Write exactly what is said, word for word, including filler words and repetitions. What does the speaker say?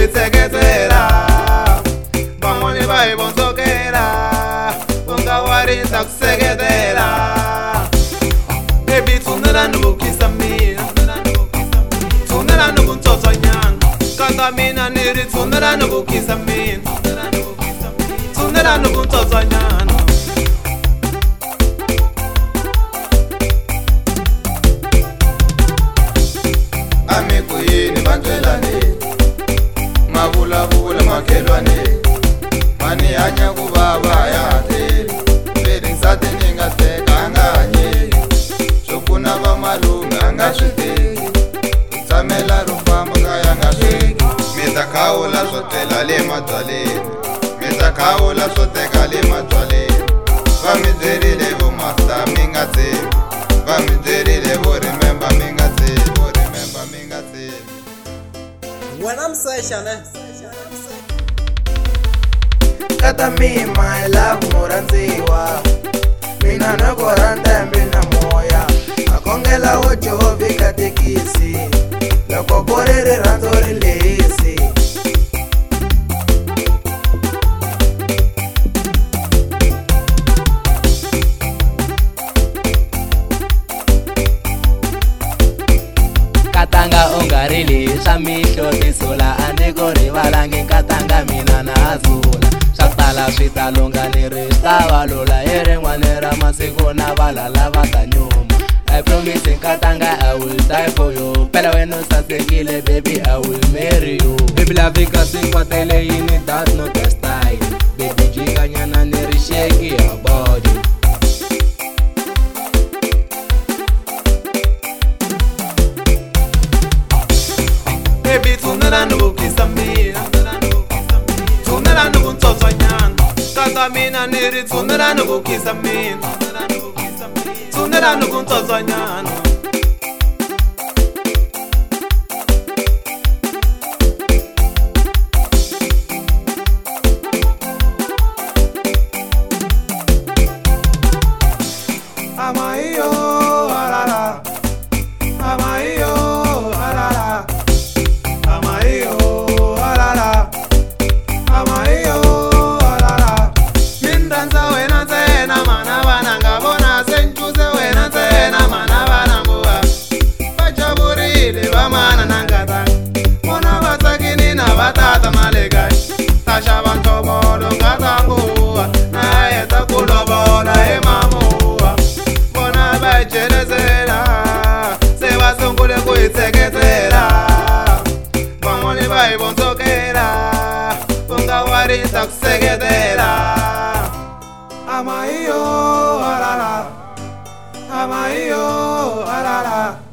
itseketela van'wani va hi vondzokela unga warisa ku seketela baby tshunela ni ku khisa mina tshunela ni ku tsotsonyana kaka mina ni ri tshunela ni ku khisa mina tshunela ni ku tsotsonyana amikuyini vantswelani mavulavula makhelwane mani hanya ku vava ya tele veli nsati ni nga tekanga hanyeli swo pfuna va malunga a nga swi teki tsamela ro famba kaya nga sweki mi ta khawula swo tela le mabyaleni mi ta khawula swo teka le mabyaleni va mi byerile vo master mi nga tshembi va mi byerile vo remember mi nga tshembi vo remember mi nga tshembi When I'm session, eh? Kata mi my love murandziwa mina na ku rhandza mbi na moya akongela wo jovi ka tekisi loko ku ri rirhandzu ri lehisi katanga ungarili swa mihlo tisula a ni ku rivalangi katanga mina na azula swa tala swi ta lunga ni ri swi ta valula hi rin'wana ra masiku na valala va ta nyuma I promise katanga I will die for you phela wena u sasekile baby I will marry you baby la vika sinkwatele yini that not the style baby jikanyana ni ri shake your body baby tshunela ni ku khisa mina tshunela ni ku tsotsonyana kaka mina ni ri tshunela ni ku khisa mina tshunela ni ku tsotsonyana amaiyo alala amaiyo alala amaiyo alala amaiyo alala mindanza wena ntsena mana vana nga vona senchuze wena ntsena mana vana nguva vajavurile va mana na ngatanga vona va tsakini na va tata malekaya ta xava ntovolo ngata nguva na heta ku lovola hi mamuva vona va jelezela se va sungule ku hi tseketela van'wani va hi vondzokela u nga warisa ku seketela amaiyo alala amaiyo alala